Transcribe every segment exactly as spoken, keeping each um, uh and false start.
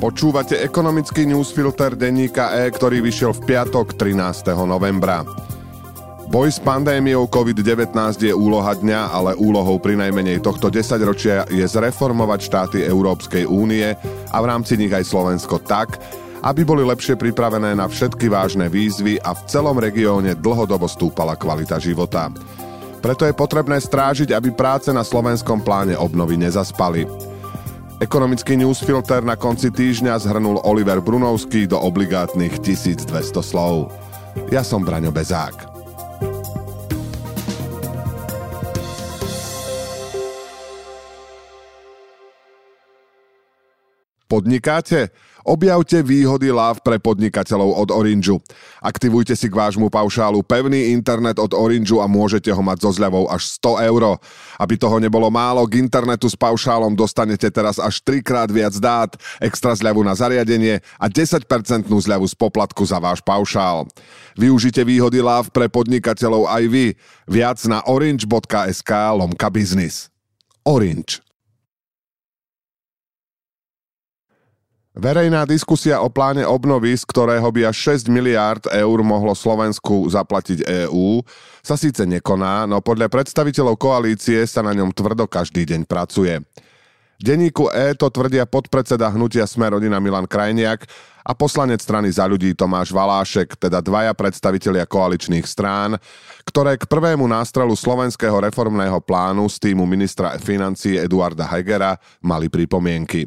Počúvate ekonomický newsfilter denníka E, ktorý vyšiel v piatok trinásteho novembra. Boj s pandémiou covid devätnásť je úloha dňa, ale úlohou prinajmenej tohto desaťročia je zreformovať štáty Európskej únie a v rámci nich aj Slovensko tak, aby boli lepšie pripravené na všetky vážne výzvy a v celom regióne dlhodobo stúpala kvalita života. Preto je potrebné strážiť, aby práce na slovenskom pláne obnovy nezaspali. Ekonomický newsfilter na konci týždňa zhrnul Oliver Brunovský do obligátnych tisícdvesto slov. Ja som Braňo Bezák. Podnikáte? Objavte výhody láv pre podnikateľov od Orangeu. Aktivujte si k vášmu paušálu pevný internet od Orangeu a môžete ho mať so zľavou až sto eur. Aby toho nebolo málo, k internetu s paušálom dostanete teraz až trikrát viac dát, extra zľavu na zariadenie a desať percent zľavu z poplatku za váš paušál. Využite výhody láv pre podnikateľov aj vy. Viac na orange.sk lomka biznis. Orange. Verejná diskusia o pláne obnovy, z ktorého by až šesť miliárd eur mohlo Slovensku zaplatiť EÚ, sa síce nekoná, no podľa predstaviteľov koalície sa na ňom tvrdo každý deň pracuje. Denníku E to tvrdia podpredseda hnutia Sme rodina Milan Krajniak a poslanec strany Za ľudí Tomáš Valášek, teda dvaja predstavitelia koaličných strán, ktoré k prvému nástrelu slovenského reformného plánu z týmu ministra financií Eduarda Hegera mali pripomienky.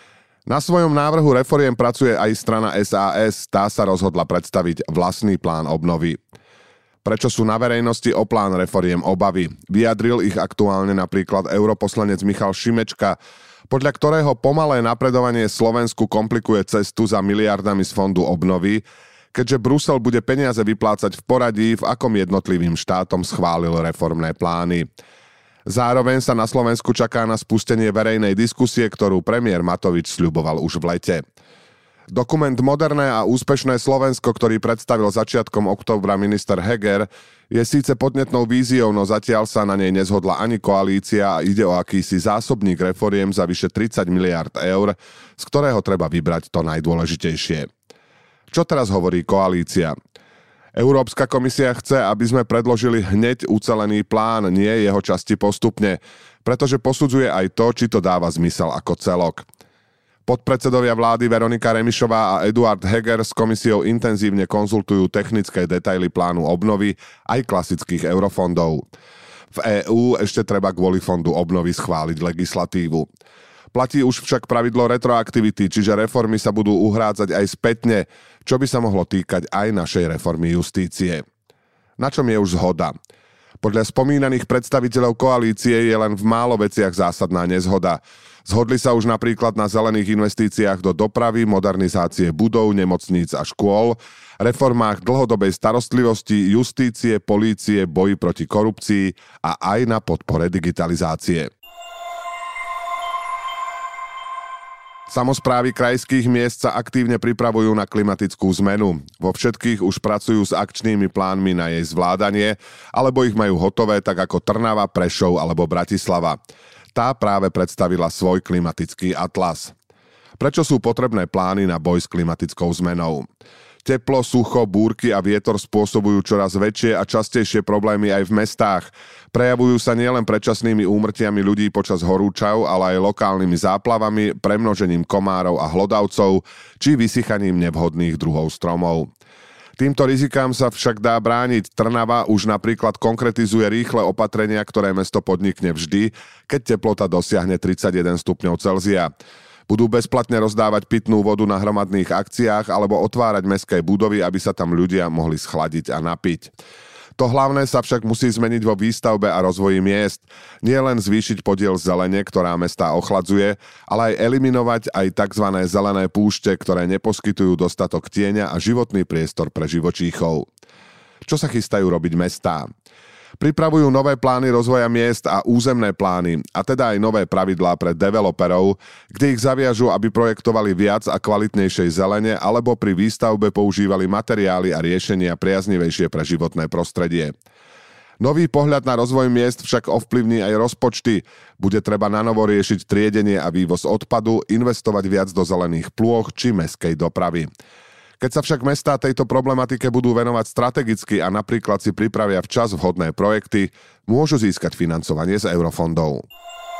Na svojom návrhu reforiem pracuje aj strana es a es, tá sa rozhodla predstaviť vlastný plán obnovy. Prečo sú na verejnosti o plán reforiem obavy? Vyjadril ich aktuálne napríklad europoslanec Michal Šimečka, podľa ktorého pomalé napredovanie Slovensku komplikuje cestu za miliardami z fondu obnovy, keďže Brusel bude peniaze vyplácať v poradí, v akom jednotlivým štátom schválil reformné plány. Zároveň sa na Slovensku čaká na spustenie verejnej diskusie, ktorú premiér Matovič sľuboval už v lete. Dokument Moderné a úspešné Slovensko, ktorý predstavil začiatkom októbra minister Heger, je síce podnetnou víziou, no zatiaľ sa na nej nezhodla ani koalícia a ide o akýsi zásobník reforiem za vyše tridsať miliárd eur, z ktorého treba vybrať to najdôležitejšie. Čo teraz hovorí koalícia? Európska komisia chce, aby sme predložili hneď ucelený plán, nie jeho časti postupne, pretože posudzuje aj to, či to dáva zmysel ako celok. Podpredsedovia vlády Veronika Remišová a Eduard Heger s komisiou intenzívne konzultujú technické detaily plánu obnovy aj klasických eurofondov. V EÚ ešte treba kvôli fondu obnovy schváliť legislatívu. Platí už však pravidlo retroaktivity, čiže reformy sa budú uhrádzať aj spätne, čo by sa mohlo týkať aj našej reformy justície. Na čom je už zhoda? Podľa spomínaných predstaviteľov koalície je len v málo veciach zásadná nezhoda. Zhodli sa už napríklad na zelených investíciách do dopravy, modernizácie budov, nemocníc a škôl, reformách dlhodobej starostlivosti, justície, polície, boji proti korupcii a aj na podpore digitalizácie. Samosprávy krajských miest sa aktívne pripravujú na klimatickú zmenu. Vo všetkých už pracujú s akčnými plánmi na jej zvládanie, alebo ich majú hotové, tak ako Trnava, Prešov alebo Bratislava. Tá práve predstavila svoj klimatický atlas. Prečo sú potrebné plány na boj s klimatickou zmenou? Teplo, sucho, búrky a vietor spôsobujú čoraz väčšie a častejšie problémy aj v mestách. Prejavujú sa nielen predčasnými úmrtiami ľudí počas horúčav, ale aj lokálnymi záplavami, premnožením komárov a hlodavcov či vysychaním nevhodných druhov stromov. Týmto rizikám sa však dá brániť. Trnava už napríklad konkretizuje rýchle opatrenia, ktoré mesto podnikne vždy, keď teplota dosiahne tridsaťjeden stupňov Celzia. Budú bezplatne rozdávať pitnú vodu na hromadných akciách alebo otvárať mestské budovy, aby sa tam ľudia mohli schladiť a napiť. To hlavné sa však musí zmeniť vo výstavbe a rozvoji miest. Nie len zvýšiť podiel zelene, ktorá mestá ochladzuje, ale aj eliminovať aj tzv. Zelené púšte, ktoré neposkytujú dostatok tieňa a životný priestor pre živočíchov. Čo sa chystajú robiť mestá? Pripravujú nové plány rozvoja miest a územné plány, a teda aj nové pravidlá pre developerov, kde ich zaviažu, aby projektovali viac a kvalitnejšej zelene alebo pri výstavbe používali materiály a riešenia priaznivejšie pre životné prostredie. Nový pohľad na rozvoj miest však ovplyvní aj rozpočty. Bude treba nanovo riešiť triedenie a vývoz odpadu, investovať viac do zelených plôch či mestskej dopravy. Keď sa však mestá tejto problematike budú venovať strategicky a napríklad si pripravia včas vhodné projekty, môžu získať financovanie z eurofondov.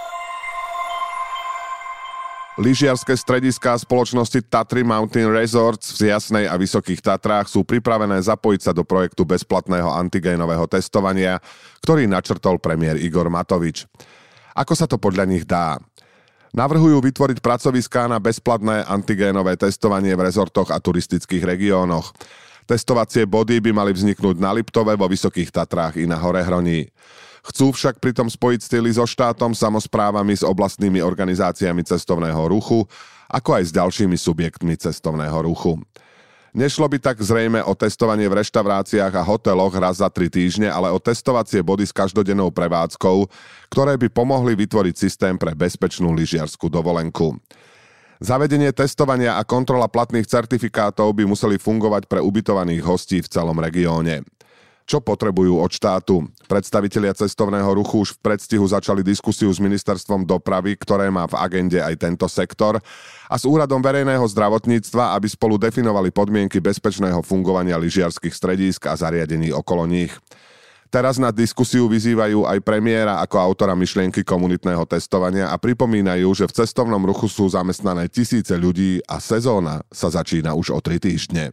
Lyžiarske strediská spoločnosti Tatry Mountain Resorts v Jasnej a Vysokých Tatrách sú pripravené zapojiť sa do projektu bezplatného antigénového testovania, ktorý načrtol premiér Igor Matovič. Ako sa to podľa nich dá? Navrhujú vytvoriť pracoviská na bezplatné antigénové testovanie v rezortoch a turistických regiónoch. Testovacie body by mali vzniknúť na Liptove, vo Vysokých Tatrách i na Horehroní. Chcú však pritom spojiť styly so štátom, samosprávami, s oblastnými organizáciami cestovného ruchu, ako aj s ďalšími subjektmi cestovného ruchu. Nešlo by tak zrejme o testovanie v reštauráciách a hoteloch raz za tri týždne, ale o testovacie body s každodennou prevádzkou, ktoré by pomohli vytvoriť systém pre bezpečnú lyžiarsku dovolenku. Zavedenie testovania a kontrola platných certifikátov by museli fungovať pre ubytovaných hostí v celom regióne. Čo potrebujú od štátu? Predstavitelia cestovného ruchu už v predstihu začali diskusiu s ministerstvom dopravy, ktoré má v agende aj tento sektor, a s úradom verejného zdravotníctva, aby spolu definovali podmienky bezpečného fungovania lyžiarskych stredísk a zariadení okolo nich. Teraz na diskusiu vyzývajú aj premiéra ako autora myšlienky komunitného testovania a pripomínajú, že v cestovnom ruchu sú zamestnané tisíce ľudí a sezóna sa začína už o tri týždne.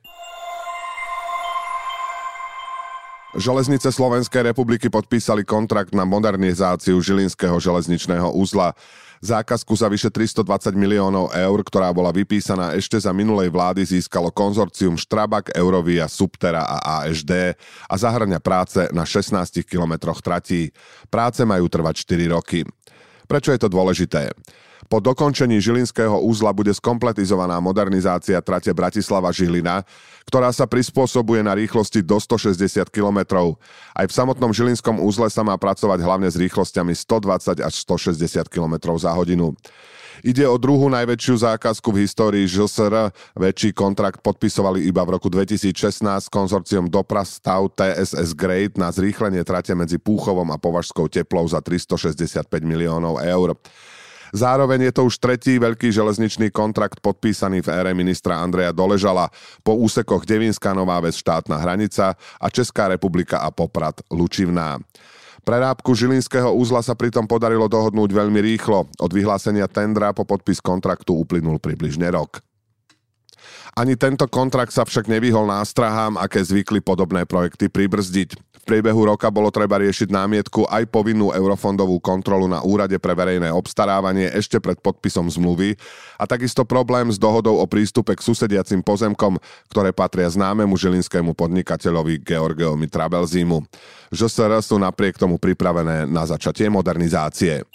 Železnice Slovenskej republiky podpísali kontrakt na modernizáciu Žilinského železničného uzla. Zákazku za vyše tristodvadsať miliónov eur, ktorá bola vypísaná ešte za minulej vlády, získalo konzorcium Strabag, Eurovia, Subterra a á eš dé a zahŕňa práce na šestnástich kilometroch tratí. Práce majú trvať štyri roky. Prečo je to dôležité? Po dokončení Žilinského uzla bude skompletizovaná modernizácia trate Bratislava-Žilina, ktorá sa prispôsobuje na rýchlosti do stošesťdesiat kilometrov. Aj v samotnom Žilinskom uzle sa má pracovať hlavne s rýchlosťami stodvadsať až stošesťdesiat kilometrov za hodinu. Ide o druhú najväčšiu zákazku v histórii žé es er. Väčší kontrakt podpisovali iba v roku dvetisícšestnásť s konzorciom Doprastav té es es Grade na zrýchlenie trate medzi Púchovom a Považskou Teplou za tristošesťdesiatpäť miliónov eur. Zároveň je to už tretí veľký železničný kontrakt podpísaný v ére ministra Andreja Doležala po úsekoch Devínska Nová Ves štátna hranica a Česká republika a Poprad Lučivná. Prerábku Žilinského uzla sa pritom podarilo dohodnúť veľmi rýchlo. Od vyhlásenia tendra po podpis kontraktu uplynul približne rok. Ani tento kontrakt sa však nevyhol nástrahám, aké zvykli podobné projekty pribrzdiť. V priebehu roka bolo treba riešiť námietku aj povinnú eurofondovú kontrolu na Úrade pre verejné obstarávanie ešte pred podpisom zmluvy a takisto problém s dohodou o prístupe k susediacim pozemkom, ktoré patria známemu žilinskému podnikateľovi Georgeovi Trabelzimu. žé es er sú napriek tomu pripravené na začatie modernizácie.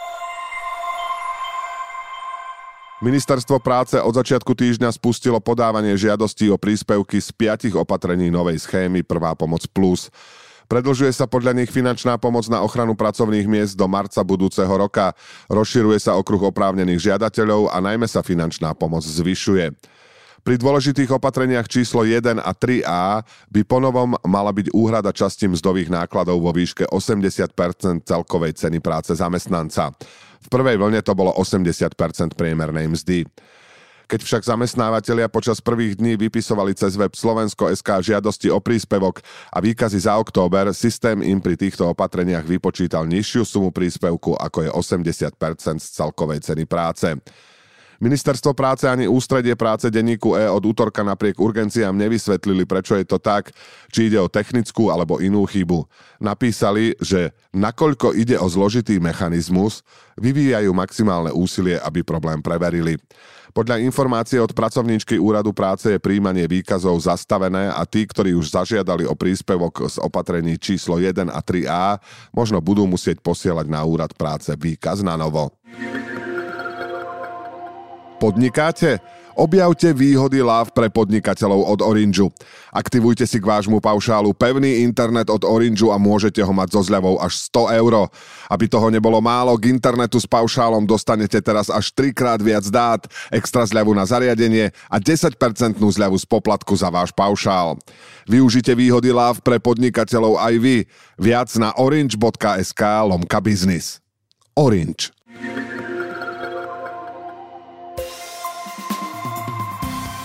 Ministerstvo práce od začiatku týždňa spustilo podávanie žiadostí o príspevky z piatich opatrení novej schémy Prvá pomoc plus. Predĺžuje sa podľa nich finančná pomoc na ochranu pracovných miest do marca budúceho roka, rozširuje sa okruh oprávnených žiadateľov a najmä sa finančná pomoc zvyšuje. Pri dôležitých opatreniach číslo jeden a tri á by ponovom mala byť úhrada časti mzdových nákladov vo výške osemdesiat percent celkovej ceny práce zamestnanca. V prvej vlne to bolo osemdesiat percent priemernej mzdy. Keď však zamestnávateľia počas prvých dní vypisovali cez web Slovensko bodka es ká žiadosti o príspevok a výkazy za október, systém im pri týchto opatreniach vypočítal nižšiu sumu príspevku, ako je osemdesiat percent z celkovej ceny práce. Ministerstvo práce ani ústredie práce denníku E od útorka napriek urgenciám nevysvetlili, prečo je to tak, či ide o technickú alebo inú chybu. Napísali, že nakoľko ide o zložitý mechanizmus, vyvíjajú maximálne úsilie, aby problém preverili. Podľa informácie od pracovníčky Úradu práce je prijímanie výkazov zastavené a tí, ktorí už zažiadali o príspevok z opatrení číslo jeden a tri á, možno budú musieť posielať na Úrad práce výkaz na novo. Podnikáte? Objavte výhody láv pre podnikateľov od Orangeu. Aktivujte si k vášmu paušálu pevný internet od Orangeu a môžete ho mať so zľavou až sto eur. Aby toho nebolo málo, k internetu s paušálom dostanete teraz až trikrát viac dát, extra zľavu na zariadenie a desať percent zľavu z poplatku za váš paušál. Využite výhody láv pre podnikateľov aj vy. Viac na orange.sk lomka biznis. Orange.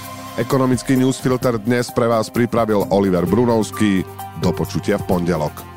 Ekonomický newsfilter dnes pre vás pripravil Oliver Brunovský. Do počutia v pondelok.